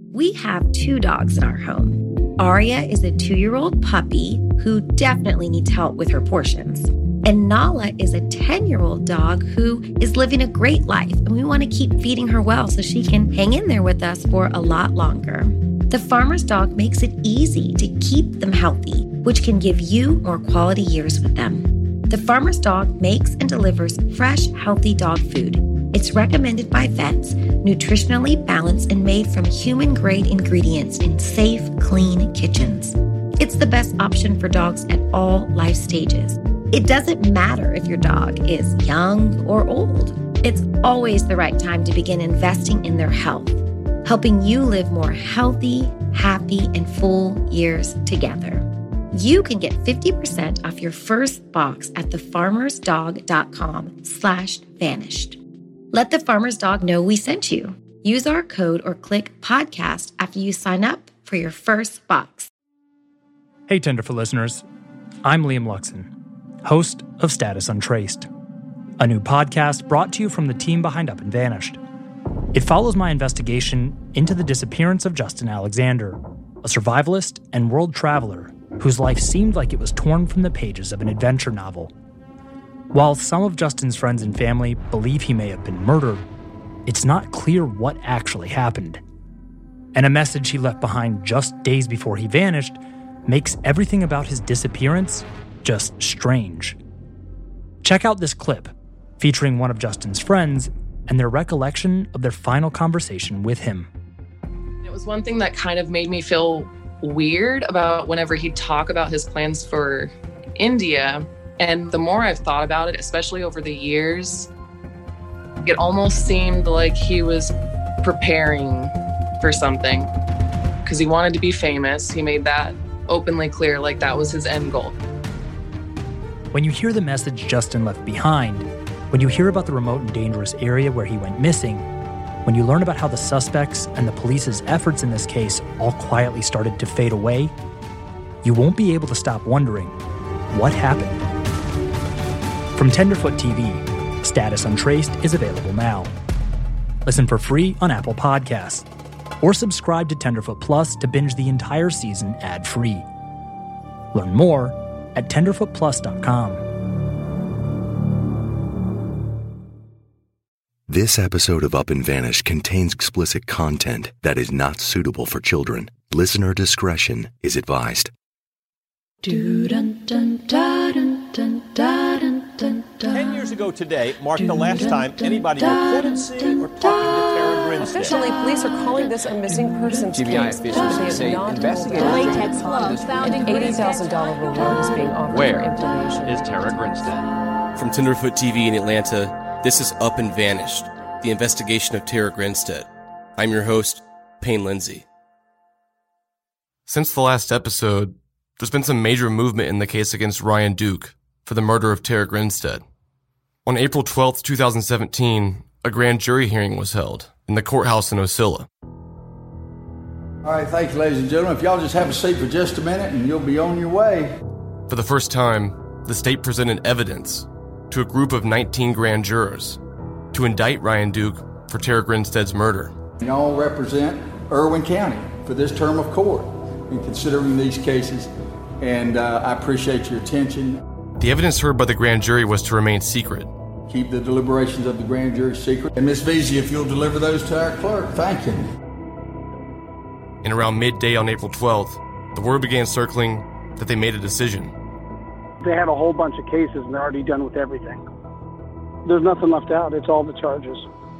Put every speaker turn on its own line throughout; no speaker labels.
We have 2 dogs in our home. Aria is a 2-year-old puppy who definitely needs help with her portions. And Nala is a 10-year-old dog who is living a great life, and we want to keep feeding her well so she can hang in there with us for a lot longer. The Farmer's Dog makes it easy to keep them healthy, which can give you more quality years with them. The Farmer's Dog makes and delivers fresh, healthy dog food. It's recommended by vets, nutritionally balanced and made from human-grade ingredients in safe, clean kitchens. It's the best option for dogs at all life stages. It doesn't matter if your dog is young or old. It's always the right time to begin investing in their health, helping you live more healthy, happy, and full years together. You can get 50% off your first box at thefarmersdog.com/vanished. Let the Farmer's Dog know we sent you. Use our code or click podcast after you sign up for your first box.
Hey, Tenderfoot listeners. I'm Liam Luxon, host of Status Untraced, a new podcast brought to you from the team behind Up and Vanished. It follows my investigation into the disappearance of Justin Alexander, a survivalist and world traveler whose life seemed like it was torn from the pages of an adventure novel. While some of Justin's friends and family believe he may have been murdered, it's not clear what actually happened. And a message he left behind just days before he vanished makes everything about his disappearance just strange. Check out this clip featuring one of Justin's friends and their recollection of their final conversation with him.
It was one thing that kind of made me feel weird about whenever he'd talk about his plans for India. And the more I've thought about it, especially over the years, it almost seemed like he was preparing for something because he wanted to be famous. He made that openly clear, like that was his end goal.
When you hear the message Justin left behind, when you hear about the remote and dangerous area where he went missing, when you learn about how the suspects and the police's efforts in this case all quietly started to fade away, you won't be able to stop wondering, what happened? From Tenderfoot TV, Status Untraced is available now. Listen for free on Apple Podcasts, or subscribe to Tenderfoot Plus to binge the entire season ad-free. Learn more at tenderfootplus.com.
This episode of Up and Vanished contains explicit content that is not suitable for children. Listener discretion is advised.
10 years ago today marked the last time anybody reported seeing or talking to Tara Grinstead.
Officially, police are calling this a missing persons case.
GBI officials say investigators
latex gloves found in $80,000 reward is being offered for information.
is Tara Grinstead?
From Tenderfoot TV in Atlanta, this is Up and Vanished, the investigation of Tara Grinstead. I'm your host, Payne Lindsay. Since the last episode, there's been some major movement in the case against Ryan Duke for the murder of Tara Grinstead. On April 12, 2017, a grand jury hearing was held in the courthouse in Ocilla.
All right, thank you, ladies and gentlemen. If y'all just have a seat for just a minute and you'll be on your way.
For the first time, the state presented evidence to a group of 19 grand jurors to indict Ryan Duke for Tara Grinstead's murder.
Y'all represent Irwin County for this term of court in considering these cases, and I appreciate your attention.
The evidence heard by the grand jury was to remain secret.
Keep the deliberations of the grand jury secret. And Ms. Veazey, if you'll deliver those to our clerk, thank you.
And around midday on April 12th, the word began circling that they made a decision.
They have a whole bunch of cases and they're already done with everything. There's nothing left out. It's all the charges.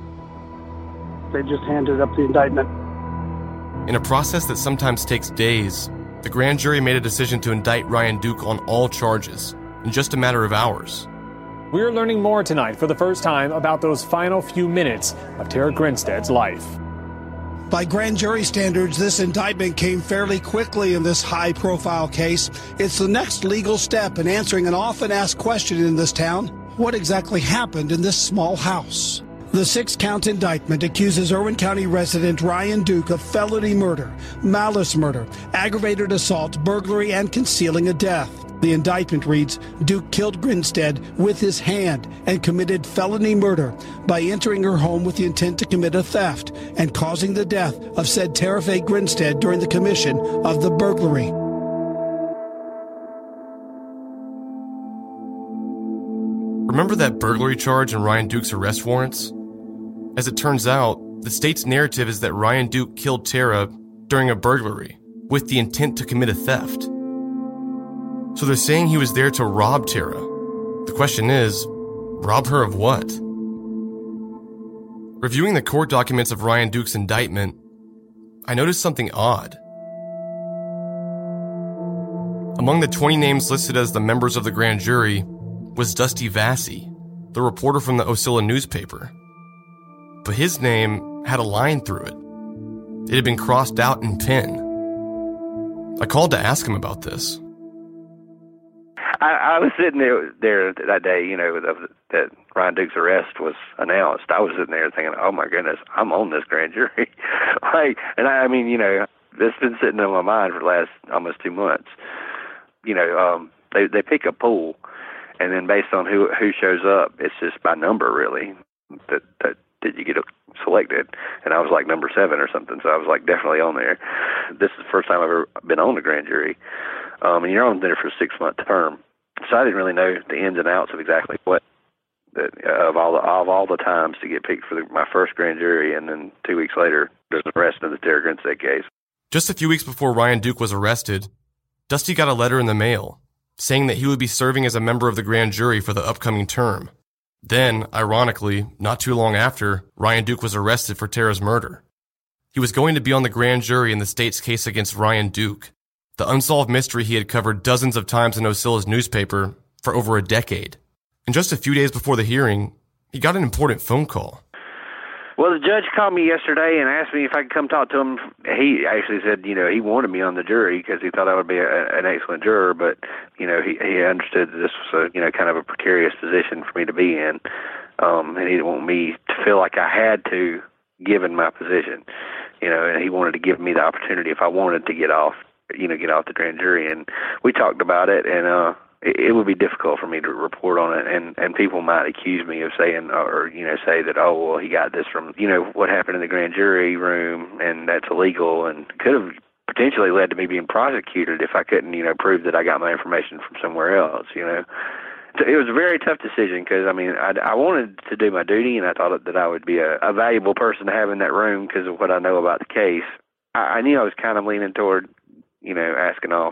They just handed up the indictment.
In a process that sometimes takes days, the grand jury made a decision to indict Ryan Duke on all charges in just a matter of hours.
We're learning more tonight for the first time about those final few minutes of Tara Grinstead's life.
By grand jury standards, this indictment came fairly quickly in this high-profile case. It's the next legal step in answering an often-asked question in this town. What exactly happened in this small house? The 6-count indictment accuses Irwin County resident Ryan Duke of felony murder, malice murder, aggravated assault, burglary, and concealing a death. The indictment reads, Duke killed Grinstead with his hand and committed felony murder by entering her home with the intent to commit a theft and causing the death of said Tara Faye Grinstead during the commission of the burglary.
Remember that burglary charge in Ryan Duke's arrest warrants? As it turns out, the state's narrative is that Ryan Duke killed Tara during a burglary with the intent to commit a theft. So they're saying he was there to rob Tara. The question is, rob her of what? Reviewing the court documents of Ryan Duke's indictment, I noticed something odd. Among the 20 names listed as the members of the grand jury was Dusty Vassy, the reporter from the Ocilla newspaper. But his name had a line through it. It had been crossed out in pen. I called to ask him about this.
I was sitting there that day, that Ryan Duke's arrest was announced. I was sitting there thinking, oh my goodness, I'm on this grand jury. This has been sitting in my mind for the last almost 2 months. They pick a pool, and then based on who shows up, it's just by number really that you get selected. And I was like number 7 or something, so I was like definitely on there. This is the first time I've ever been on the grand jury. And you're on there for a 6-month term. So I didn't really know the ins and outs of exactly what, of all the times to get picked for my first grand jury, and then 2 weeks later, there's the rest of the Tara Grinstead case.
Just a few weeks before Ryan Duke was arrested, Dusty got a letter in the mail saying that he would be serving as a member of the grand jury for the upcoming term. Then, ironically, not too long after, Ryan Duke was arrested for Tara's murder. He was going to be on the grand jury in the state's case against Ryan Duke, the unsolved mystery he had covered dozens of times in Ocilla's newspaper for over a decade. And just a few days before the hearing, he got an important phone call.
Well, the judge called me yesterday and asked me if I could come talk to him. He actually said, he wanted me on the jury because he thought I would be an excellent juror, but, he understood that this was kind of a precarious position for me to be in. And he didn't want me to feel like I had to, given my position, and he wanted to give me the opportunity if I wanted to get off the grand jury. And we talked about it, and it would be difficult for me to report on it, and people might accuse me of saying, or say that, oh, well, he got this from, what happened in the grand jury room, and that's illegal, and could have potentially led to me being prosecuted if I couldn't, prove that I got my information from somewhere else, So it was a very tough decision because, I wanted to do my duty, and I thought that I would be a valuable person to have in that room because of what I know about the case. I knew I was kind of leaning toward, asking off,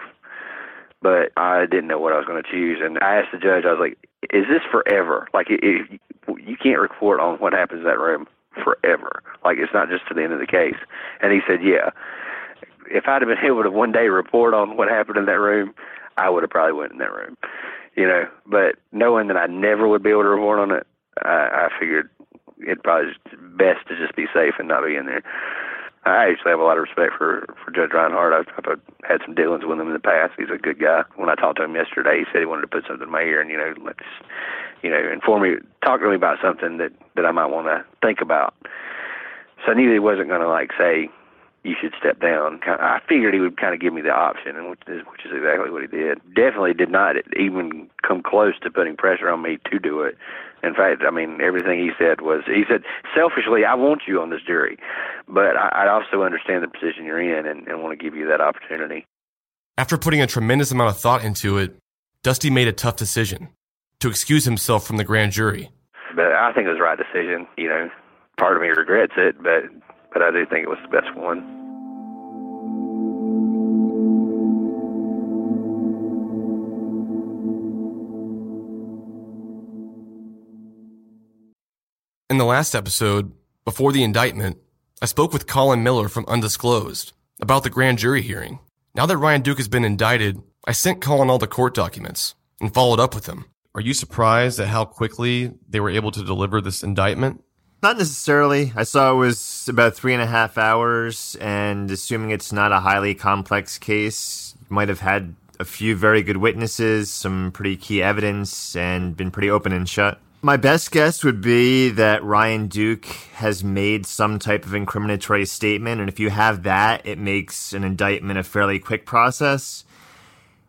but I didn't know what I was going to choose. And I asked the judge, I was like, is this forever? Like, you can't report on what happens in that room forever. Like, it's not just to the end of the case. And he said, yeah. If I'd have been able to one day report on what happened in that room, I would have probably went in that room, But knowing that I never would be able to report on it, I figured it'd probably best to just be safe and not be in there. I actually have a lot of respect for Judge Reinhardt. I've had some dealings with him in the past. He's a good guy. When I talked to him yesterday, he said he wanted to put something in my ear and, talk to me about something that I might want to think about. So I knew he wasn't going to, say, you should step down. I figured he would kind of give me the option, which is exactly what he did. Definitely did not even come close to putting pressure on me to do it. In fact, everything he said, selfishly, I want you on this jury, but I also understand the position you're in and want to give you that opportunity.
After putting a tremendous amount of thought into it, Dusty made a tough decision to excuse himself from the grand jury.
But I think it was the right decision. Part of me regrets it, but I do think it was the best one.
In the last episode, before the indictment, I spoke with Colin Miller from Undisclosed about the grand jury hearing. Now that Ryan Duke has been indicted, I sent Colin all the court documents and followed up with him. Are you surprised at how quickly they were able to deliver this indictment?
Not necessarily. I saw it was about 3.5 hours, and assuming it's not a highly complex case, you might have had a few very good witnesses, some pretty key evidence, and been pretty open and shut. My best guess would be that Ryan Duke has made some type of incriminatory statement, and if you have that, it makes an indictment a fairly quick process.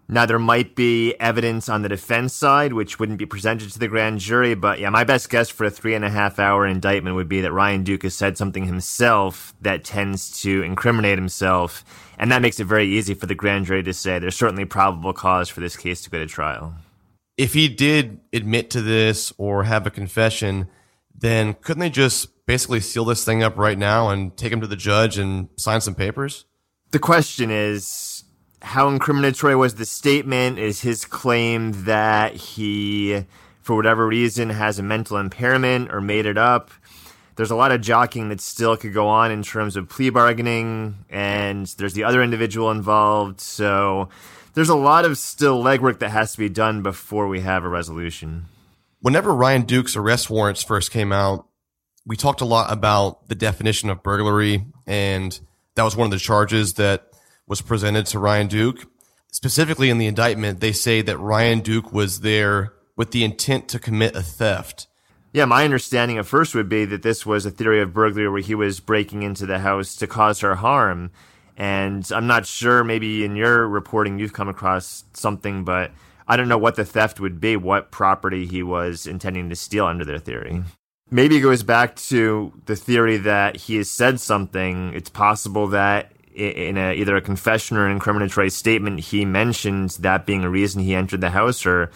Now, there might be evidence on the defense side, which wouldn't be presented to the grand jury. But yeah, my best guess for a 3.5-hour indictment would be that Ryan Duke has said something himself that tends to incriminate himself. And that makes it very easy for the grand jury to say there's certainly probable cause for this case to go to trial.
If he did admit to this or have a confession, then couldn't they just basically seal this thing up right now and take him to the judge and sign some papers?
The question is, how incriminatory was the statement? Is his claim that he, for whatever reason, has a mental impairment or made it up? There's a lot of jockeying that still could go on in terms of plea bargaining, and there's the other individual involved. So there's a lot of still legwork that has to be done before we have a resolution.
Whenever Ryan Duke's arrest warrants first came out, we talked a lot about the definition of burglary, and that was one of the charges that was presented to Ryan Duke. Specifically in the indictment, they say that Ryan Duke was there with the intent to commit a theft.
Yeah, my understanding at first would be that this was a theory of burglary where he was breaking into the house to cause her harm. And I'm not sure, maybe in your reporting you've come across something, but I don't know what the theft would be, what property he was intending to steal under their theory. Maybe it goes back to the theory that he has said something. It's possible that in either a confession or an incriminatory statement, he mentioned that being a reason he entered the house, or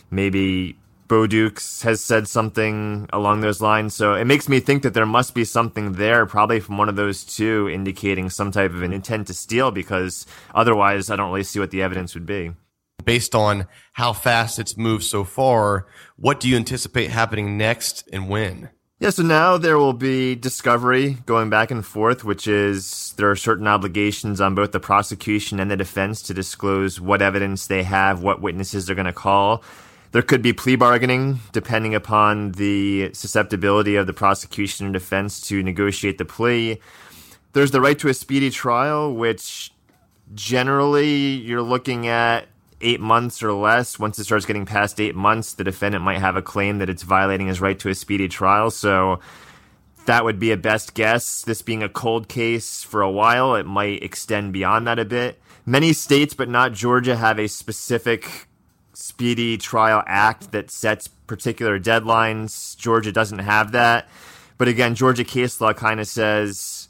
maybe Bo Dukes has said something along those lines. So it makes me think that there must be something there, probably from one of those two, indicating some type of an intent to steal, because otherwise I don't really see what the evidence would be.
Based on how fast it's moved so far, what do you anticipate happening next and when?
Yeah, so now there will be discovery going back and forth, which is there are certain obligations on both the prosecution and the defense to disclose what evidence they have, what witnesses they're going to call. There could be plea bargaining, depending upon the susceptibility of the prosecution and defense to negotiate the plea. There's the right to a speedy trial, which generally you're looking at 8 months or less. Once it starts getting past 8 months, the defendant might have a claim that it's violating his right to a speedy trial. So that would be a best guess. This being a cold case for a while, it might extend beyond that a bit. Many states, but not Georgia, have a specific Speedy Trial Act that sets particular deadlines. Georgia doesn't have that. But again, Georgia case law kind of says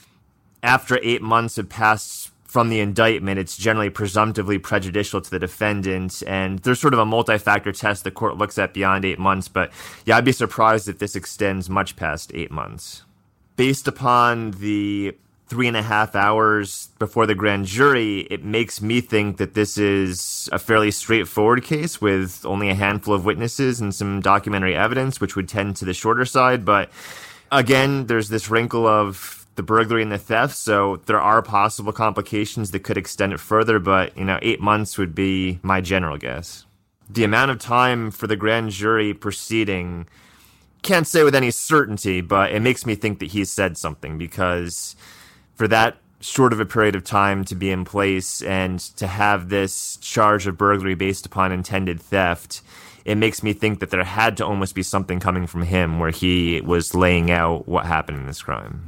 after 8 months have passed from the indictment, it's generally presumptively prejudicial to the defendant. And there's sort of a multi-factor test the court looks at beyond 8 months. But yeah, I'd be surprised if this extends much past 8 months. Based upon the 3.5 hours before the grand jury, it makes me think that this is a fairly straightforward case with only a handful of witnesses and some documentary evidence, which would tend to the shorter side. But again, there's this wrinkle of the burglary and the theft, so there are possible complications that could extend it further, but 8 months would be my general guess. The amount of time for the grand jury proceeding, can't say with any certainty, but it makes me think that he's said something, because for that short of a period of time to be in place and to have this charge of burglary based upon intended theft, it makes me think that there had to almost be something coming from him where he was laying out what happened in this crime.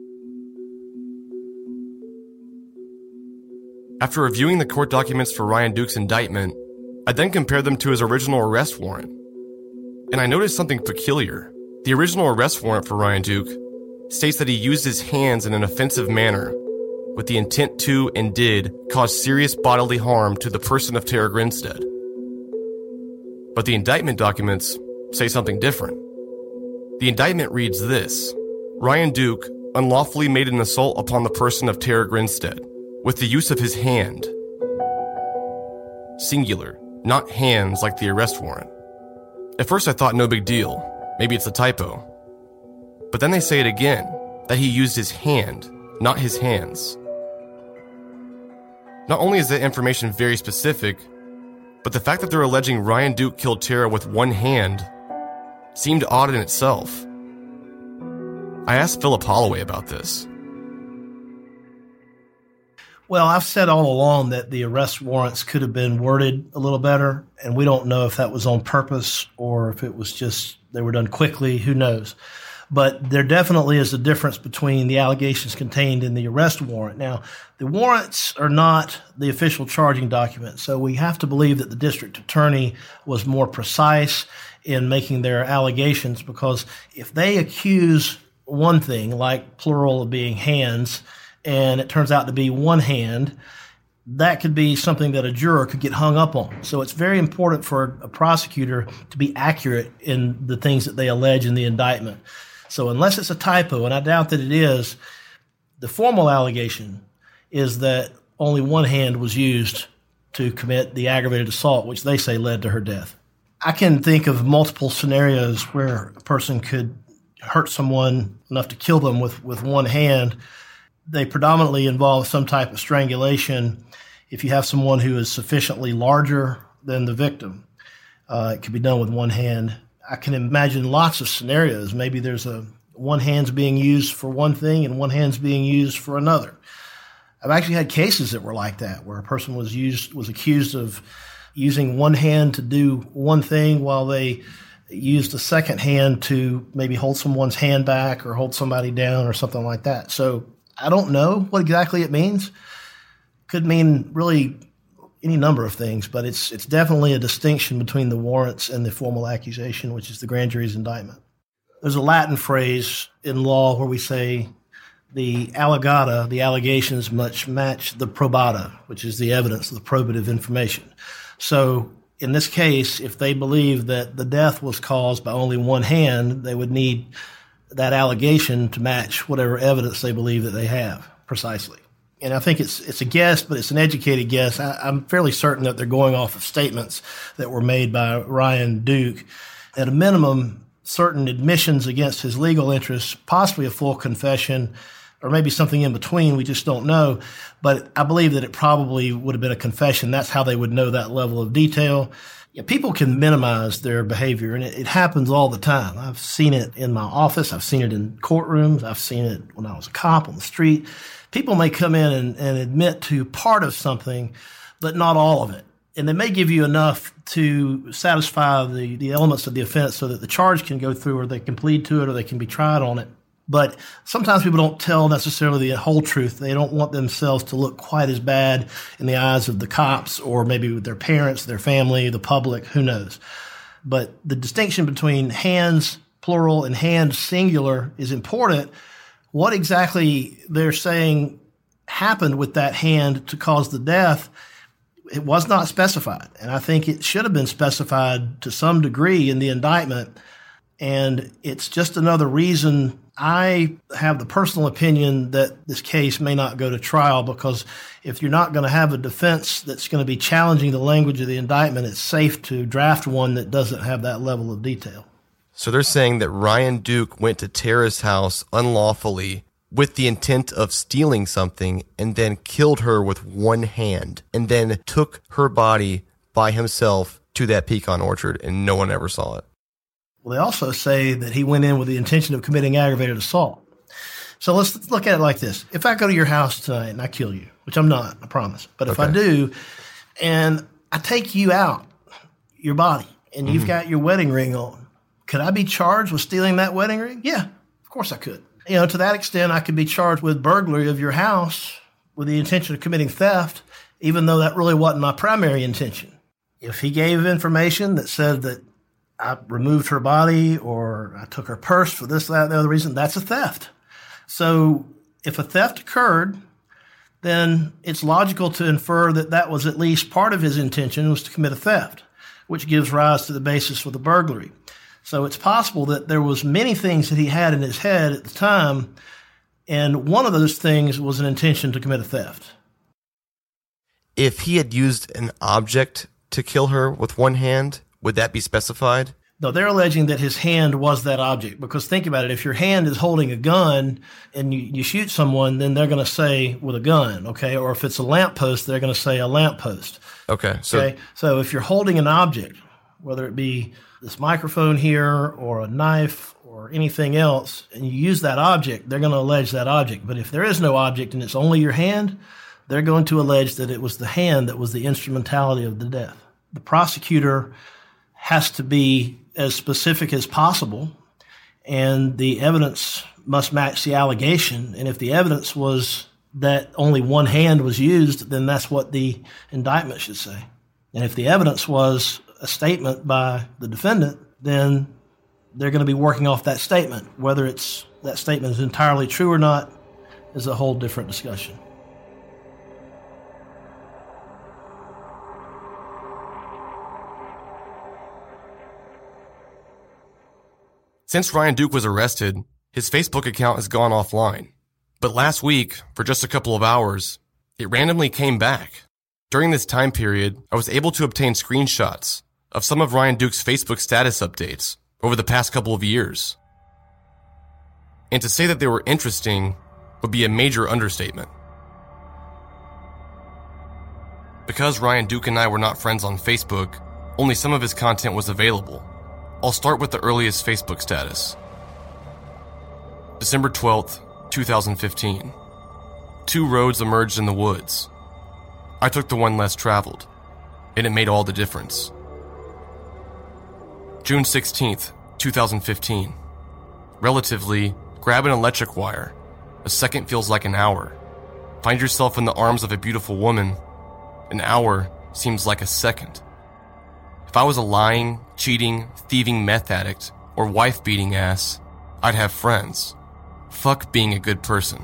After reviewing the court documents for Ryan Duke's indictment, I then compared them to his original arrest warrant. And I noticed something peculiar. The original arrest warrant for Ryan Duke states that he used his hands in an offensive manner with the intent to and did cause serious bodily harm to the person of Tara Grinstead. But the indictment documents say something different. The indictment reads this: Ryan Duke unlawfully made an assault upon the person of Tara Grinstead with the use of his hand. Singular, not hands like the arrest warrant. At first I thought no big deal. Maybe it's a typo. But then they say it again, that he used his hand, not his hands. Not only is that information very specific, but the fact that they're alleging Ryan Duke killed Tara with one hand seemed odd in itself. I asked Philip Holloway about this.
Well, I've said all along that the arrest warrants could have been worded a little better, and we don't know if that was on purpose or if it was just they were done quickly. Who knows? But there definitely is a difference between the allegations contained in the arrest warrant. Now, the warrants are not the official charging document, so we have to believe that the district attorney was more precise in making their allegations, because if they accuse one thing, like plural of being hands, and it turns out to be one hand, that could be something that a juror could get hung up on. So it's very important for a prosecutor to be accurate in the things that they allege in the indictment. So unless it's a typo, and I doubt that it is, the formal allegation is that only one hand was used to commit the aggravated assault, which they say led to her death. I can think of multiple scenarios where a person could hurt someone enough to kill them with one hand. They predominantly involve some type of strangulation. If you have someone who is sufficiently larger than the victim, it could be done with one hand. I can imagine lots of scenarios. Maybe there's one hand's being used for one thing and one hand's being used for another. I've actually had cases that were like that, where a person was accused of using one hand to do one thing while they used the second hand to maybe hold someone's hand back or hold somebody down or something like that. So I don't know what exactly it means. Could mean really any number of things, but it's definitely a distinction between the warrants and the formal accusation, which is the grand jury's indictment. There's a Latin phrase in law where we say the allegata, the allegations, must match the probata, which is the evidence, the probative information. So in this case, if they believe that the death was caused by only one hand, they would need that allegation to match whatever evidence they believe that they have precisely. And I think it's a guess, but it's an educated guess. I'm fairly certain that they're going off of statements that were made by Ryan Duke. At a minimum, certain admissions against his legal interests, possibly a full confession, or maybe something in between. We just don't know. But I believe that it probably would have been a confession. That's how they would know that level of detail. Yeah, people can minimize their behavior, and it happens all the time. I've seen it in my office. I've seen it in courtrooms. I've seen it when I was a cop on the street. People may come in and admit to part of something, but not all of it. And they may give you enough to satisfy the elements of the offense so that the charge can go through, or they can plead to it, or they can be tried on it. But sometimes people don't tell necessarily the whole truth. They don't want themselves to look quite as bad in the eyes of the cops, or maybe with their parents, their family, the public, who knows. But the distinction between hands, plural, and hands, singular, is important. What exactly they're saying happened with that hand to cause the death, it was not specified. And I think it should have been specified to some degree in the indictment. And it's just another reason I have the personal opinion that this case may not go to trial, because if you're not going to have a defense that's going to be challenging the language of the indictment, it's safe to draft one that doesn't have that level of detail.
So they're saying that Ryan Duke went to Tara's house unlawfully with the intent of stealing something, and then killed her with one hand, and then took her body by himself to that pecan orchard, and no one ever saw it.
Well, they also say that he went in with the intention of committing aggravated assault. So let's look at it like this. If I go to your house tonight and I kill you, which I'm not, I promise, but if I do, and I take you out, your body, and you've got your wedding ring on, could I be charged with stealing that wedding ring? Yeah, of course I could. You know, to that extent, I could be charged with burglary of your house with the intention of committing theft, even though that really wasn't my primary intention. If he gave information that said that I removed her body, or I took her purse for this, that, and the other reason, that's a theft. So if a theft occurred, then it's logical to infer that that was at least part of his intention, was to commit a theft, which gives rise to the basis for the burglary. So it's possible that there was many things that he had in his head at the time, and one of those things was an intention to commit a theft.
If he had used an object to kill her with one hand, would that be specified?
No, they're alleging that his hand was that object, because think about it. If your hand is holding a gun and you shoot someone, then they're going to say with a gun, okay? Or if it's a lamppost, they're going to say a lamppost.
Okay.
So if you're holding an object, whether it be this microphone here or a knife or anything else, and you use that object, they're going to allege that object. But if there is no object and it's only your hand, they're going to allege that it was the hand that was the instrumentality of the death. The prosecutor has to be as specific as possible and the evidence must match the allegation. And if the evidence was that only one hand was used, then that's what the indictment should say. And if the evidence was a statement by the defendant, then they're going to be working off that statement. Whether that statement is entirely true or not is a whole different discussion.
Since Ryan Duke was arrested, his Facebook account has gone offline. But last week, for just a couple of hours, it randomly came back. During this time period, I was able to obtain screenshots of some of Ryan Duke's Facebook status updates over the past couple of years. And to say that they were interesting would be a major understatement. Because Ryan Duke and I were not friends on Facebook, only some of his content was available. I'll start with the earliest Facebook status. December 12th, 2015. 2 roads emerged in the woods. I took the one less traveled, and it made all the difference. June 16th, 2015. Relatively, grab an electric wire. A second feels like an hour. Find yourself in the arms of a beautiful woman. An hour seems like a second. If I was a lying, cheating, thieving meth addict or wife-beating ass, I'd have friends. Fuck being a good person.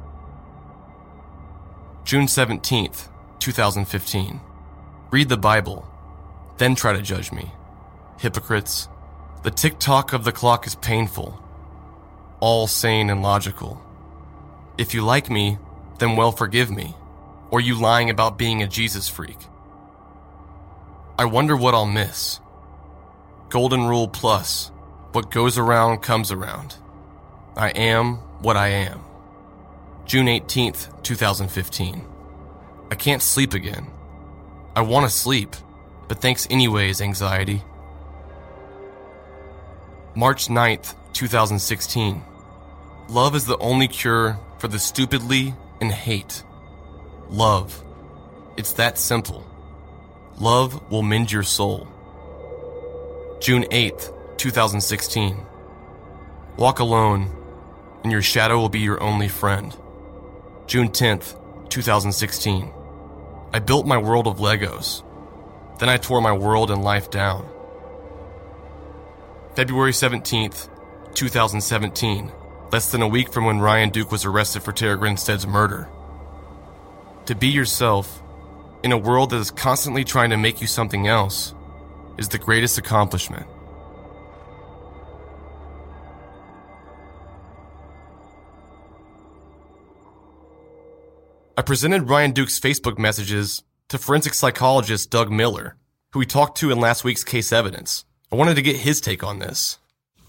June 17th, 2015. Read the Bible, then try to judge me. Hypocrites. The tick-tock of the clock is painful. All sane and logical. If you like me, then well forgive me. Or you lying about being a Jesus freak. I wonder what I'll miss. Golden Rule Plus. What goes around comes around. I am what I am. June 18th, 2015. I can't sleep again. I want to sleep, but thanks anyways, anxiety. March 9th, 2016. Love is the only cure for the stupidly and hate. Love. It's that simple. Love will mend your soul. June 8th, 2016. Walk alone, and your shadow will be your only friend. June 10th, 2016. I built my world of Legos. Then I tore my world and life down. February 17th, 2017. Less than a week from when Ryan Duke was arrested for Tara Grinstead's murder. To be yourself, in a world that is constantly trying to make you something else, is the greatest accomplishment. I presented Ryan Duke's Facebook messages to forensic psychologist Doug Miller, who we talked to in last week's case evidence. I wanted to get his take on this.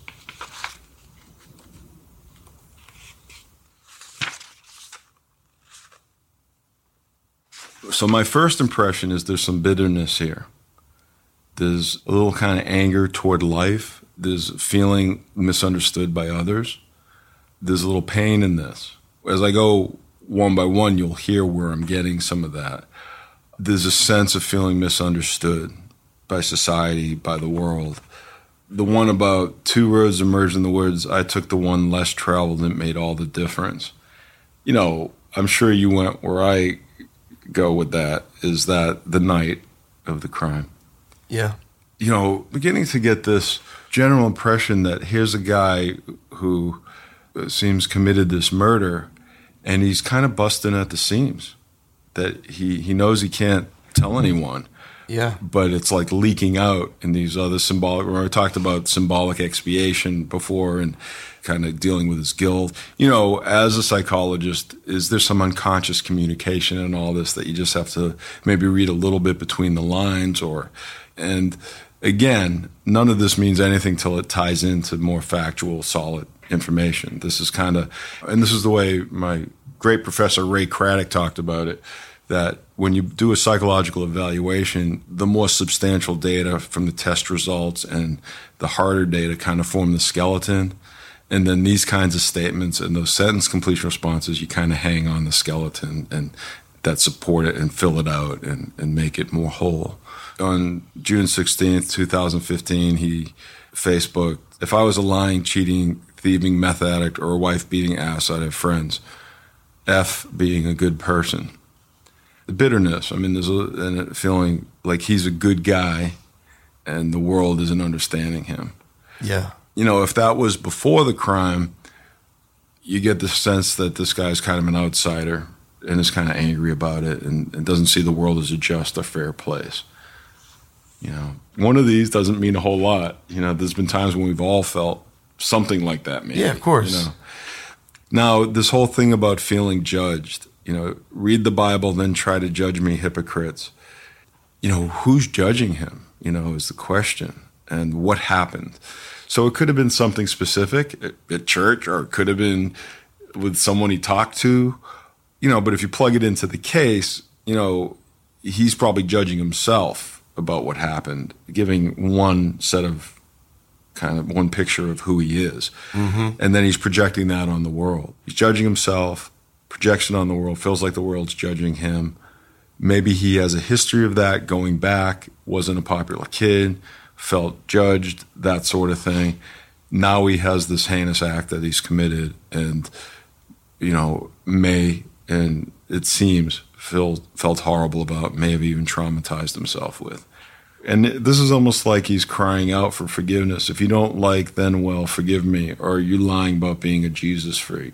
So my first impression is there's some bitterness here. There's a little kind of anger toward life. There's feeling misunderstood by others. There's a little pain in this. As I go one by one, you'll hear where I'm getting some of that. There's a sense of feeling misunderstood by society, by the world. The one about 2 roads emerged in the woods, I took the one less traveled and it made all the difference. You know, I'm sure you went where I go with that, is that the night of the crime.
Yeah.
You know, beginning to get this general impression that here's a guy who seems committed this murder, and he's kind of busting at the seams. That he knows he can't tell anyone.
Yeah.
But it's like leaking out in these other symbolic, where I talked about symbolic expiation before and kind of dealing with his guilt. You know, as a psychologist, is there some unconscious communication in all this that you just have to maybe read a little bit between the lines? And again, none of this means anything till it ties into more factual, solid information. This is kind of, and this is the way my great professor Ray Craddock talked about it, that when you do a psychological evaluation, the more substantial data from the test results and the harder data kind of form the skeleton. And then these kinds of statements and those sentence completion responses, you kind of hang on the skeleton and that support it and fill it out and make it more whole. On June 16th, 2015, he Facebooked If I was a lying, cheating, thieving meth addict or a wife-beating ass, I'd have friends. F, being a good person. The bitterness, I mean, there's a feeling like he's a good guy and the world isn't understanding him.
Yeah.
You know, if that was before the crime, you get the sense that this guy's kind of an outsider and is kind of angry about it and doesn't see the world as a just or fair place. You know, one of these doesn't mean a whole lot. You know, there's been times when we've all felt something like that, maybe.
Yeah, of course.
You know? Now, this whole thing about feeling judged, you know, read the Bible, then try to judge me, hypocrites. You know, who's judging him, you know, is the question. And what happened? So it could have been something specific at church, or it could have been with someone he talked to, you know, but if you plug it into the case, you know, he's probably judging himself about what happened, giving one set of kind of one picture of who he is. Mm-hmm. And then he's projecting that on the world. He's judging himself, projection on the world, feels like the world's judging him. Maybe he has a history of that going back, wasn't a popular kid, felt judged, that sort of thing. Now he has this heinous act that he's committed and, you know, and it seems, felt horrible about, may have even traumatized himself with. And this is almost like he's crying out for forgiveness. If you don't like, then, well, forgive me. Or are you lying about being a Jesus freak?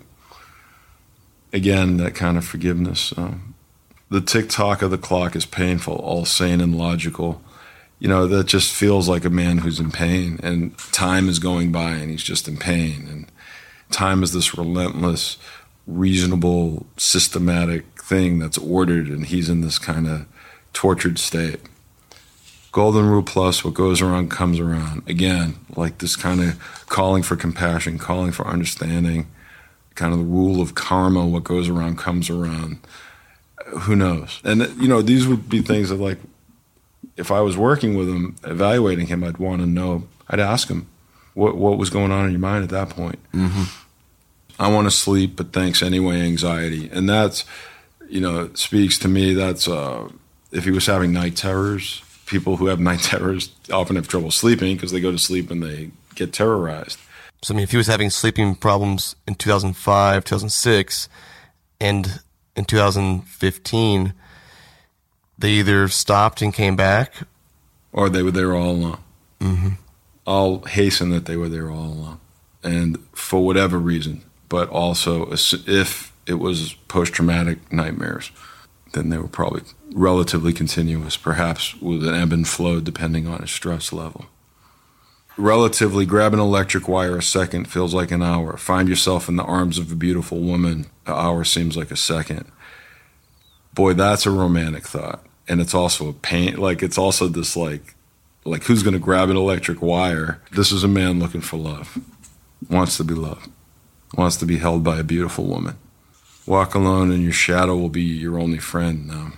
Again, that kind of forgiveness. The tick-tock of the clock is painful, all sane and logical. You know, that just feels like a man who's in pain, and time is going by and he's just in pain. And time is this relentless, reasonable, systematic thing that's ordered, and he's in this kind of tortured state. Golden Rule Plus, what goes around comes around. Again, like this kind of calling for compassion, calling for understanding, kind of the rule of karma, what goes around comes around. Who knows? And, you know, these would be things that, like, if I was working with him, evaluating him, I'd want to know, I'd ask him, what was going on in your mind at that point? Mm-hmm. I want to sleep, but thanks anyway, anxiety. And that's, you know, speaks to me. That's, if he was having night terrors, people who have night terrors often have trouble sleeping because they go to sleep and they get terrorized.
So, I mean, if he was having sleeping problems in 2005, 2006, and in 2015, they either stopped and came back,
or they were there all along.
Mm-hmm.
I'll hasten that they were there all along, and for whatever reason. But also, if it was post-traumatic nightmares, then they were probably relatively continuous, perhaps with an ebb and flow depending on his stress level. Relatively, grab an electric wire a second feels like an hour. Find yourself in the arms of a beautiful woman, an hour seems like a second. Boy, that's a romantic thought. And it's also a pain, like it's also this like who's going to grab an electric wire? This is a man looking for love, wants to be loved, wants to be held by a beautiful woman. Walk alone and your shadow will be your only friend now.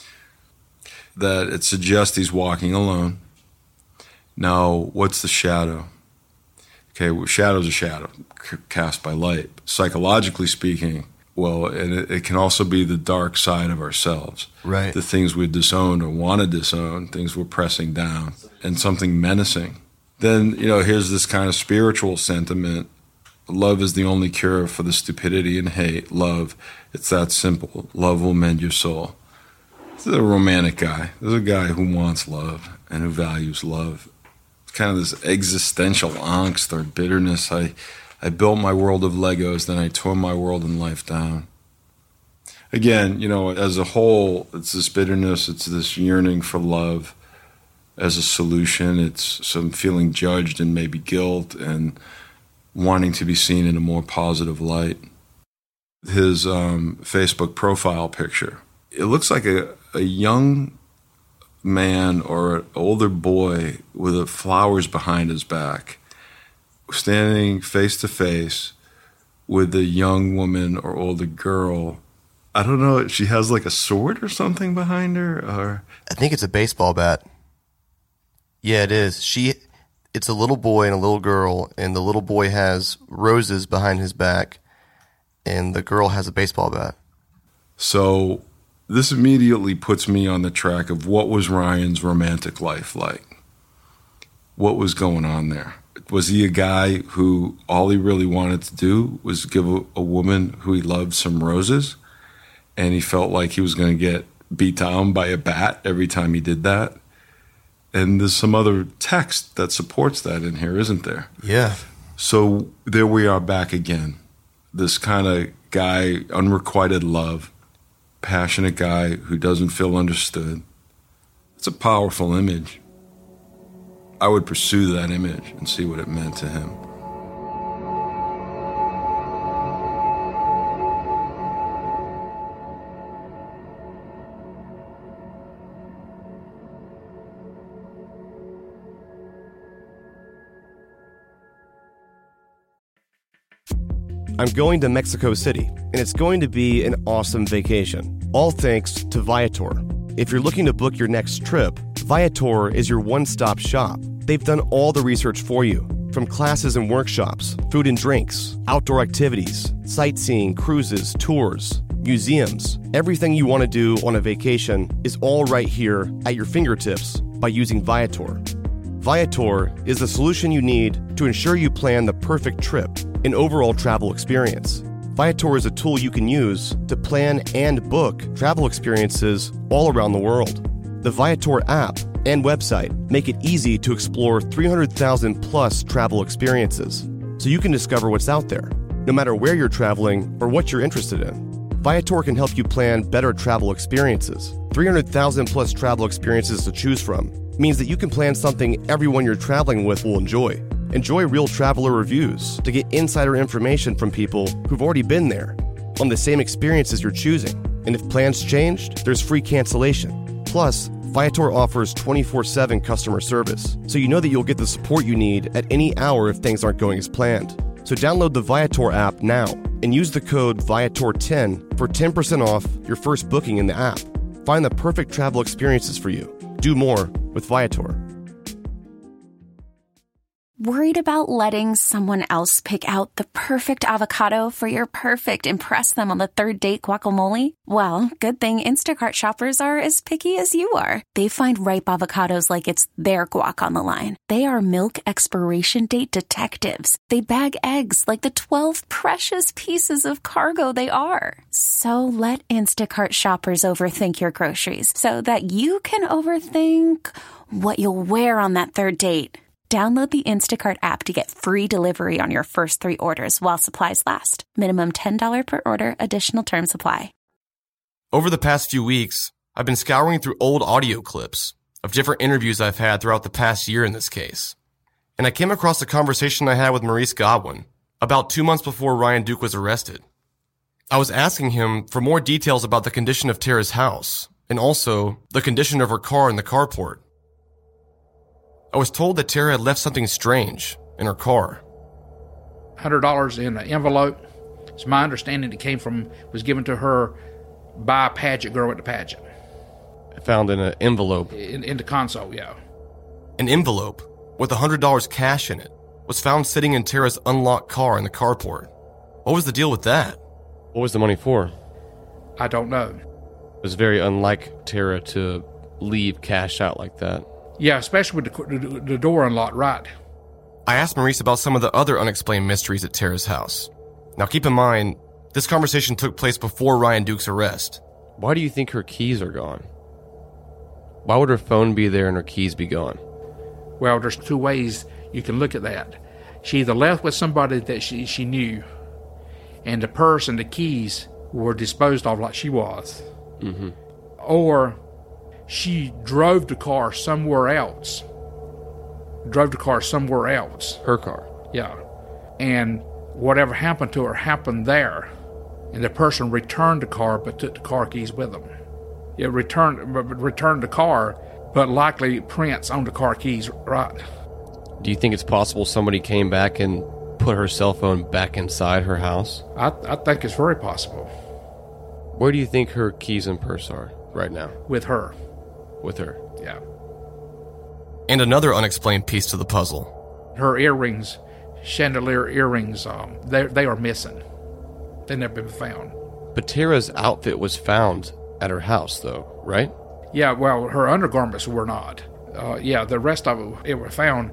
That it suggests he's walking alone. Now, what's the shadow? Okay, well, shadow's a shadow cast by light. Psychologically speaking, well, and it can also be the dark side of ourselves.
Right.
The things we disowned or want to disown, things we're pressing down, and something menacing. Then, you know, here's this kind of spiritual sentiment. Love is the only cure for the stupidity and hate. Love, it's that simple. Love will mend your soul. This is a romantic guy. This is a guy who wants love and who values love. It's kind of this existential angst or bitterness. I built my world of Legos, then I tore my world and life down. Again, you know, as a whole, it's this bitterness, it's this yearning for love as a solution. It's some feeling judged and maybe guilt and wanting to be seen in a more positive light. His Facebook profile picture, it looks like a young man or an older boy with flowers behind his back, standing face to face with a young woman or older girl. I don't know, she has like a sword or something behind her, or
I think it's a baseball bat. Yeah, it is. It's a little boy and a little girl, and the little boy has roses behind his back, and the girl has a baseball bat.
So this immediately puts me on the track of what was Ryan's romantic life like? What was going on there? Was he a guy who all he really wanted to do was give a woman who he loved some roses, and he felt like he was going to get beat down by a bat every time he did that? And there's some other text that supports that in here, isn't there?
Yeah.
So there we are back again. This kind of guy, unrequited love, passionate guy who doesn't feel understood. It's a powerful image. I would pursue that image and see what it meant to him.
I'm going to Mexico City, and it's going to be an awesome vacation, all thanks to Viator. If you're looking to book your next trip, Viator is your one-stop shop. They've done all the research for you, from classes and workshops, food and drinks, outdoor activities, sightseeing, cruises, tours, museums. Everything you want to do on a vacation is all right here at your fingertips by using Viator. Viator is the solution you need to ensure you plan the perfect trip and overall travel experience. Viator is a tool you can use to plan and book travel experiences all around the world. The Viator app and website make it easy to explore 300,000 plus travel experiences, so you can discover what's out there, no matter where you're traveling or what you're interested in. Viator can help you plan better travel experiences. 300,000 plus travel experiences to choose from means that you can plan something everyone you're traveling with will enjoy. Enjoy real traveler reviews to get insider information from people who've already been there on the same experiences you're choosing. And if plans changed, there's free cancellation. Plus, Viator offers 24/7 customer service, so you know that you'll get the support you need at any hour if things aren't going as planned. So download the Viator app now and use the code Viator10 for 10% off your first booking in the app. Find the perfect travel experiences for you. Do more with Viator.
Worried about letting someone else pick out the perfect avocado for your perfect impress them on the third date guacamole? Well, good thing Instacart shoppers are as picky as you are. They find ripe avocados like it's their guac on the line. They are milk expiration date detectives. They bag eggs like the 12 precious pieces of cargo they are. So let Instacart shoppers overthink your groceries so that you can overthink what you'll wear on that third date. Download the Instacart app to get free delivery on your first 3 orders while supplies last. Minimum $10 per order. Additional terms apply.
Over the past few weeks, I've been scouring through old audio clips of different interviews I've had throughout the past year in this case. And I came across a conversation I had with Maurice Godwin about 2 months before Ryan Duke was arrested. I was asking him for more details about the condition of Tara's house and also the condition of her car in the carport. I was told that Tara had left something strange in her car.
$100 in an envelope. It's my understanding was given to her by a pageant girl at the pageant.
Found in an envelope.
In the console, yeah.
An envelope with $100 cash in it was found sitting in Tara's unlocked car in the carport. What was the deal with that?
What was the money for?
I don't know.
It was very unlike Tara to leave cash out like that.
Yeah, especially with the door unlocked, right.
I asked Maurice about some of the other unexplained mysteries at Tara's house. Now keep in mind, this conversation took place before Ryan Duke's arrest.
Why do you think her keys are gone? Why would her phone be there and her keys be gone?
Well, there's 2 ways you can look at that. She either left with somebody that she knew, and the purse and the keys were disposed of like she was.
Mm-hmm.
Or she drove the car somewhere else.
Her car?
Yeah. And whatever happened to her happened there. And the person returned the car but took the car keys with them. It returned the car, but likely prints on the car keys, right.
Do you think it's possible somebody came back and put her cell phone back inside her house?
I think it's very possible.
Where do you think her keys and purse are right now?
With her. Yeah.
And another unexplained piece to the puzzle.
Her earrings, chandelier earrings, they are missing. They've never been found.
But Tara's outfit was found at her house, though, right?
Yeah, well, her undergarments were not. The rest of it were found.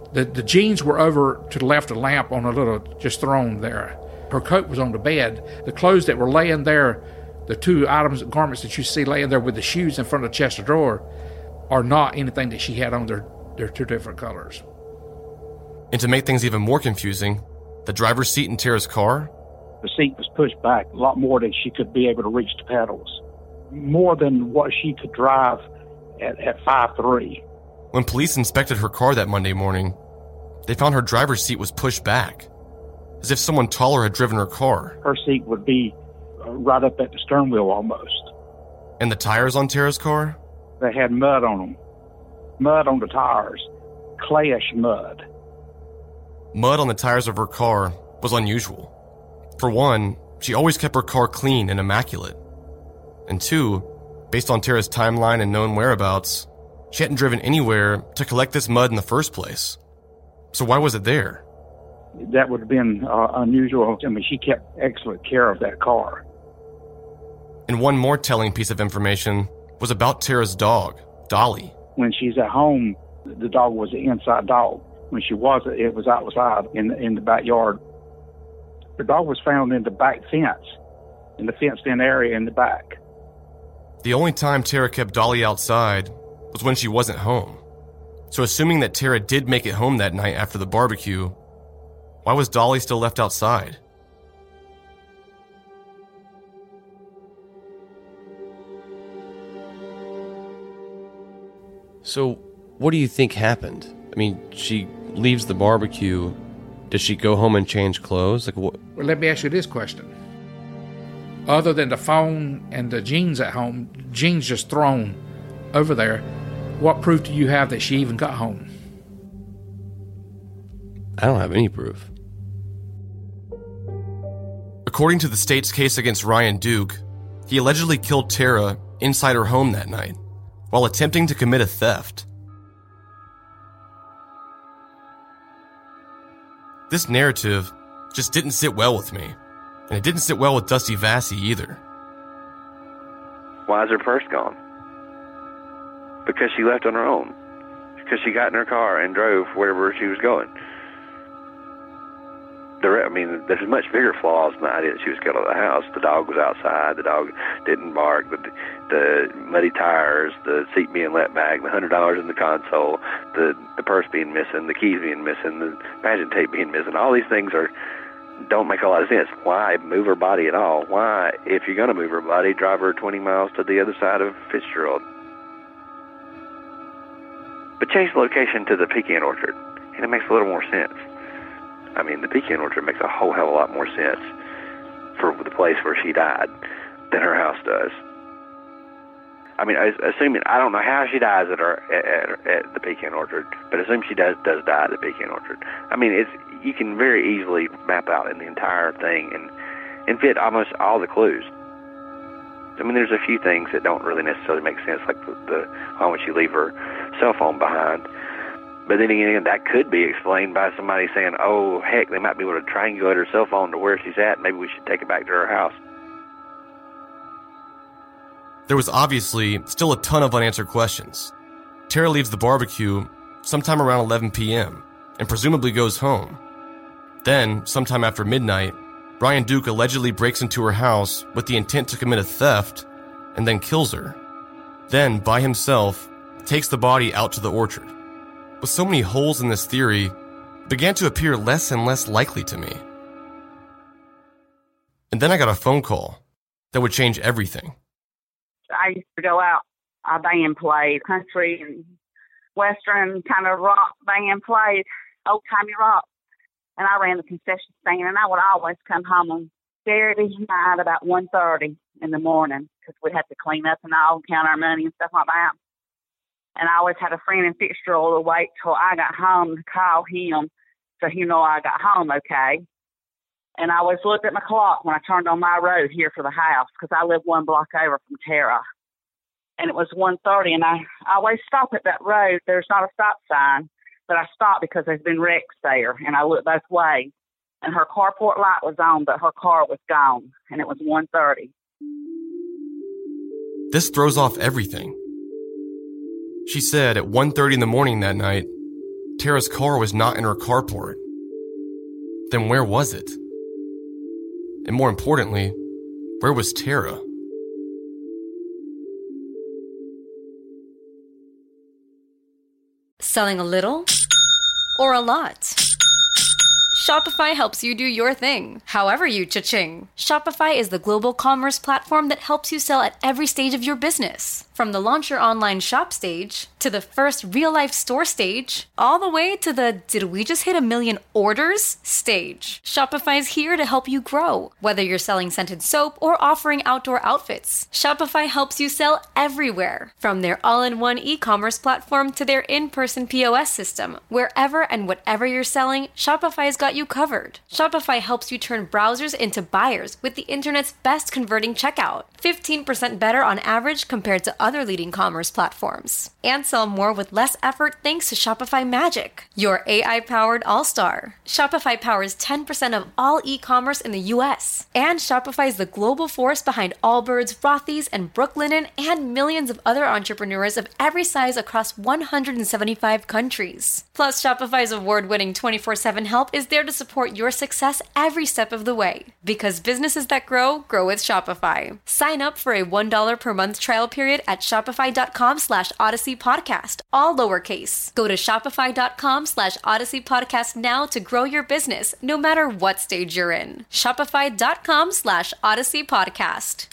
The jeans were over to the left of the lamp on a little, just thrown there. Her coat was on the bed. The clothes that were laying there, the two garments that you see laying there with the shoes in front of the chest of drawer, are not anything that she had on. They're two different colors.
And to make things even more confusing, the driver's seat in Tara's car?
The seat was pushed back a lot more than she could be able to reach the pedals. More than what she could drive at 5'3".
When police inspected her car that Monday morning, they found her driver's seat was pushed back, as if someone taller had driven her car.
Her seat would be right up at the stern wheel almost.
And the tires on Tara's car?
They had mud on them. Mud on the tires. Clayish mud.
Mud on the tires of her car was unusual. For one, she always kept her car clean and immaculate. And two, based on Tara's timeline and known whereabouts, she hadn't driven anywhere to collect this mud in the first place. So why was it there?
That would have been unusual. I mean, she kept excellent care of that car.
And one more telling piece of information was about Tara's dog, Dolly.
When she's at home, the dog was an inside dog. When she wasn't, it was outside in the backyard. The dog was found in the back fence, in the fenced-in area in the back.
The only time Tara kept Dolly outside was when she wasn't home. So assuming that Tara did make it home that night after the barbecue, why was Dolly still left outside?
So, what do you think happened? I mean, she leaves the barbecue. Does she go home and change clothes? Well,
let me ask you this question. Other than the phone and the jeans at home, jeans just thrown over there, what proof do you have that she even got home?
I don't have any proof.
According to the state's case against Ryan Duke, he allegedly killed Tara inside her home that night while attempting to commit a theft. This narrative just didn't sit well with me, and it didn't sit well with Dusty Vassy either.
Why is her purse gone? Because she left on her own. Because she got in her car and drove wherever she was going. There's much bigger flaws in the idea that she was killed out of the house. The dog was outside. The dog didn't bark. The muddy tires, the seat being let back, the $100 in the console, the purse being missing, the keys being missing, the pageant tape being missing. All these things don't make a lot of sense. Why move her body at all? Why, if you're going to move her body, drive her 20 miles to the other side of Fitzgerald? But change the location to the pecan orchard, and it makes a little more sense. I mean, the pecan orchard makes a whole hell of a lot more sense for the place where she died than her house does. I mean, assuming, I don't know how she dies at the pecan orchard, but assume she does die at the pecan orchard. I mean, you can very easily map out in the entire thing and fit almost all the clues. I mean, there's a few things that don't really necessarily make sense, like why would she leave her cell phone behind? But then again, that could be explained by somebody saying, oh, heck, they might be able to triangulate her cell phone to where she's at. Maybe we should take it back to her house.
There was obviously still a ton of unanswered questions. Tara leaves the barbecue sometime around 11 p.m. and presumably goes home. Then, sometime after midnight, Ryan Duke allegedly breaks into her house with the intent to commit a theft and then kills her. Then, by himself, takes the body out to the orchard. With so many holes in this theory, it began to appear less and less likely to me. And then I got a phone call that would change everything.
I used to go out, a band played, country and western kind of rock band played, old-timey rock. And I ran the concession stand, and I would always come home on Saturday night about 1:30 in the morning because we had to clean up and all, count our money and stuff like that. And I always had a friend in Fitzgerald to wait till I got home to call him so he knew I got home okay. And I always looked at my clock when I turned on my road here for the house because I live one block over from Tara. And it was 1:30, and I always stop at that road. There's not a stop sign, but I stopped because there's been wrecks there, and I looked both ways. And her carport light was on, but her car was gone, and it was 1:30.
This throws off everything. She said at 1:30 in the morning that night, Tara's car was not in her carport. Then where was it? And more importantly, where was Tara?
Selling a little or a lot? Shopify helps you do your thing, however you cha-ching. Shopify is the global commerce platform that helps you sell at every stage of your business. From the launch your online shop stage, to the first real-life store stage, all the way to the did we just hit 1 million orders stage. Shopify's here to help you grow. Whether you're selling scented soap or offering outdoor outfits, Shopify helps you sell everywhere. From their all-in-one e-commerce platform to their in-person POS system, wherever and whatever you're selling, Shopify's got you covered. Shopify helps you turn browsers into buyers with the internet's best converting checkout. 15% better on average compared to other leading commerce platforms. And sell more with less effort thanks to Shopify Magic, your AI-powered all-star. Shopify powers 10% of all e-commerce in the US. And Shopify is the global force behind Allbirds, Rothy's, and Brooklinen, and millions of other entrepreneurs of every size across 175 countries. Plus, Shopify's award-winning 24/7 help is there to support your success every step of the way. Because businesses that grow, grow with Shopify. Sign up for a $1 per month trial period at shopify.com/Odyssey Podcast, all lowercase. Go to shopify.com/Odyssey Podcast now to grow your business, no matter what stage you're in. Shopify.com/Odyssey Podcast.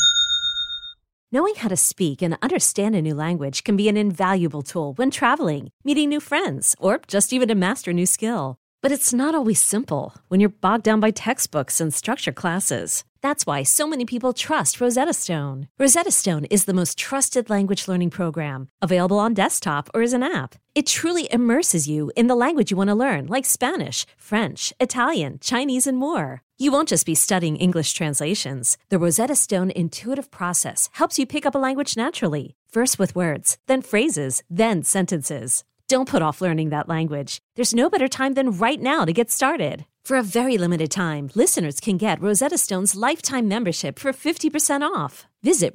Knowing how to speak and understand a new language can be an invaluable tool when traveling, meeting new friends, or just even to master a new skill. But it's not always simple when you're bogged down by textbooks and structured classes. That's why so many people trust Rosetta Stone. Rosetta Stone is the most trusted language learning program, available on desktop or as an app. It truly immerses you in the language you want to learn, like Spanish, French, Italian, Chinese, and more. You won't just be studying English translations. The Rosetta Stone intuitive process helps you pick up a language naturally, first with words, then phrases, then sentences. Don't put off learning that language. There's no better time than right now to get started. For a very limited time, listeners can get Rosetta Stone's lifetime membership for 50% off. Visit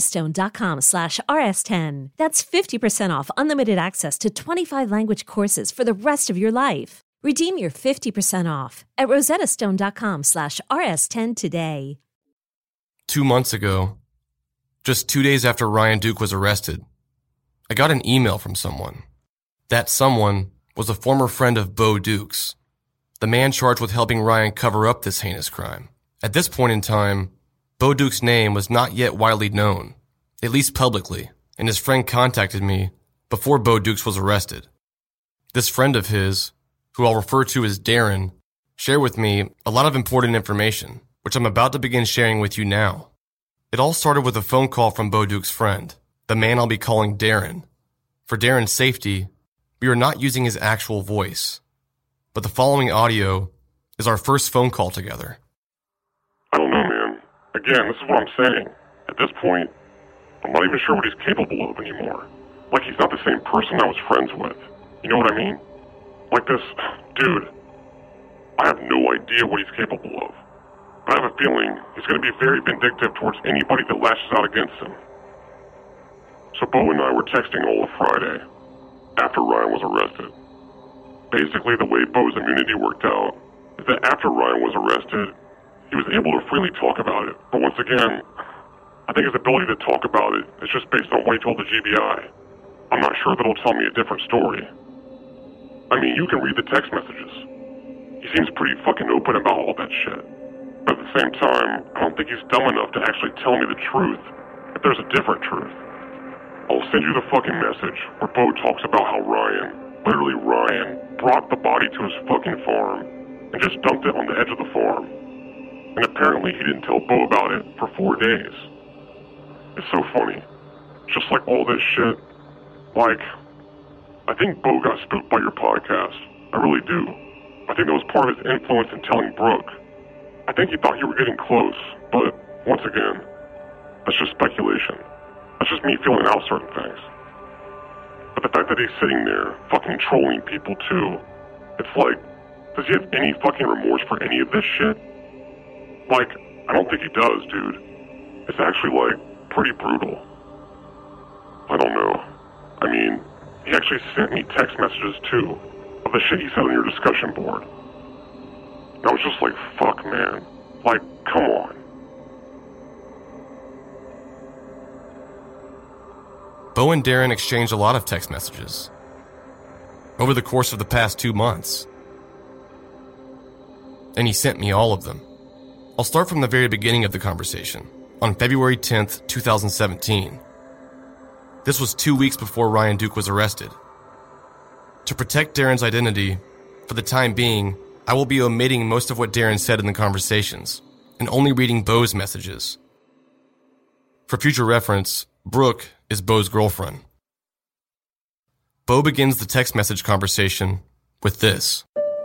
rosettastone.com/rs10. That's 50% off unlimited access to 25 language courses for the rest of your life. Redeem your 50% off at rosettastone.com/rs10 today.
2 months ago, just 2 days after Ryan Duke was arrested, I got an email from someone. That someone was a former friend of Bo Duke's, the man charged with helping Ryan cover up this heinous crime. At this point in time, Bo Duke's name was not yet widely known, at least publicly, and his friend contacted me before Bo Duke's was arrested. This friend of his, who I'll refer to as Darren, shared with me a lot of important information, which I'm about to begin sharing with you now. It all started with a phone call from Bo Duke's friend, the man I'll be calling Darren. For Darren's safety, we are not using his actual voice, but the following audio is our first phone call together.
I don't know, man. Again, this is what I'm saying. At this point, I'm not even sure what he's capable of anymore. Like, he's not the same person I was friends with. You know what I mean? Like this, dude, I have no idea what he's capable of. But I have a feeling he's going to be very vindictive towards anybody that lashes out against him. So Bo and I were texting all of Friday, after Ryan was arrested. Basically, the way Bo's immunity worked out is that after Ryan was arrested, he was able to freely talk about it. But once again, I think his ability to talk about it is just based on what he told the GBI. I'm not sure that it'll tell me a different story. I mean, you can read the text messages. He seems pretty fucking open about all that shit. But at the same time, I don't think he's dumb enough to actually tell me the truth, if there's a different truth. I'll send you the fucking message where Bo talks about how Ryan, literally Ryan, brought the body to his fucking farm and just dumped it on the edge of the farm. And apparently he didn't tell Bo about it for 4 days. It's so funny. Just like all this shit. Like, I think Bo got spooked by your podcast. I really do. I think that was part of his influence in telling Brooke. I think he thought you were getting close, but once again, that's just speculation. That's just me feeling out certain things. But the fact that he's sitting there, fucking trolling people too, it's like, does he have any fucking remorse for any of this shit? Like, I don't think he does, dude. It's actually, like, pretty brutal. I don't know. I mean, he actually sent me text messages too, of the shit he said on your discussion board. And I was just like, fuck, man. Like, come on.
Bo and Darren exchanged a lot of text messages over the course of the past 2 months. And he sent me all of them. I'll start from the very beginning of the conversation, on February 10th, 2017. This was 2 weeks before Ryan Duke was arrested. To protect Darren's identity, for the time being, I will be omitting most of what Darren said in the conversations, and only reading Bo's messages. For future reference, Brooke is Bo's girlfriend. Bo begins the text message conversation with this.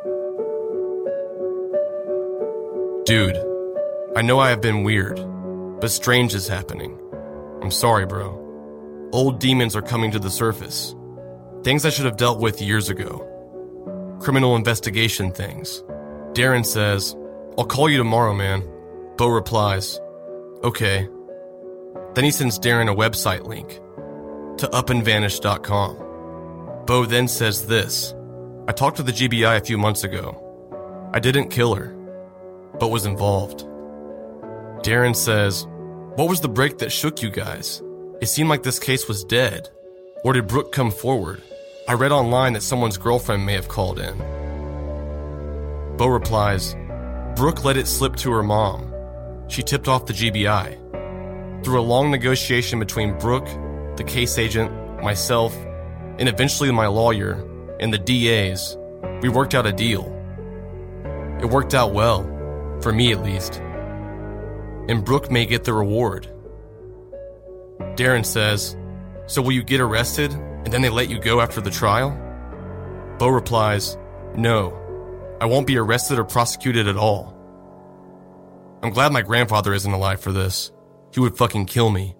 Dude, I know I have been weird, but strange is happening. I'm sorry, bro. Old demons are coming to the surface. Things I should have dealt with years ago. Criminal investigation things. Darren says, I'll call you tomorrow, man. Bo replies, okay. Then he sends Darren a website link to upandvanish.com. Bo then says this. I talked to the GBI a few months ago. I didn't kill her, but was involved. Darren says, what was the break that shook you guys? It seemed like this case was dead. Or did Brooke come forward? I read online that someone's girlfriend may have called in. Bo replies, Brooke let it slip to her mom. She tipped off the GBI. Through a long negotiation between Brooke, the case agent, myself, and eventually my lawyer, and the DAs, we worked out a deal. It worked out well, for me at least. And Brooke may get the reward. Darren says, so will you get arrested, and then they let you go after the trial? Bo replies, no, I won't be arrested or prosecuted at all. I'm glad my grandfather isn't alive for this. He would fucking kill me.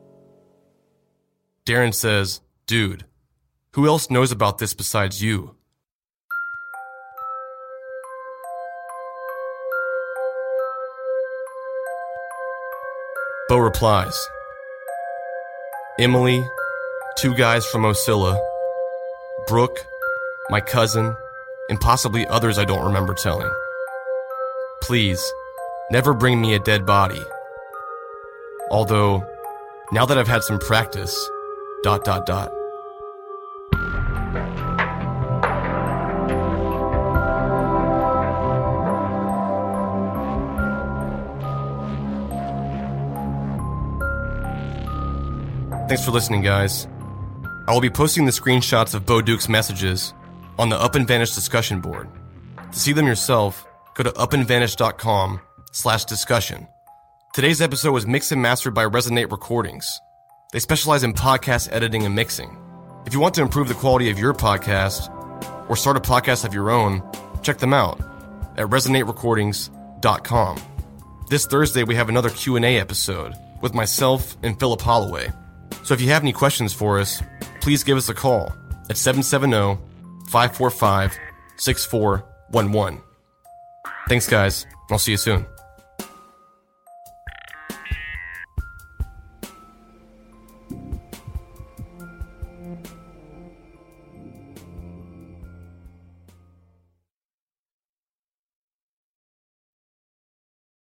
Darren says, dude, who else knows about this besides you? Bo replies, Emily, 2 guys from Ocilla, Brooke, my cousin, and possibly others I don't remember telling. Please, never bring me a dead body. Although, now that I've had some practice, ... Thanks for listening, guys. I will be posting the screenshots of Bo Duke's messages on the Up and Vanish discussion board. To see them yourself, go to upandvanish.com/discussion. Today's episode was mixed and mastered by Resonate Recordings. They specialize in podcast editing and mixing. If you want to improve the quality of your podcast or start a podcast of your own, check them out at resonaterecordings.com. This Thursday, we have another Q&A episode with myself and Philip Holloway. So if you have any questions for us, please give us a call at 770-545-6411. Thanks, guys. I'll see you soon.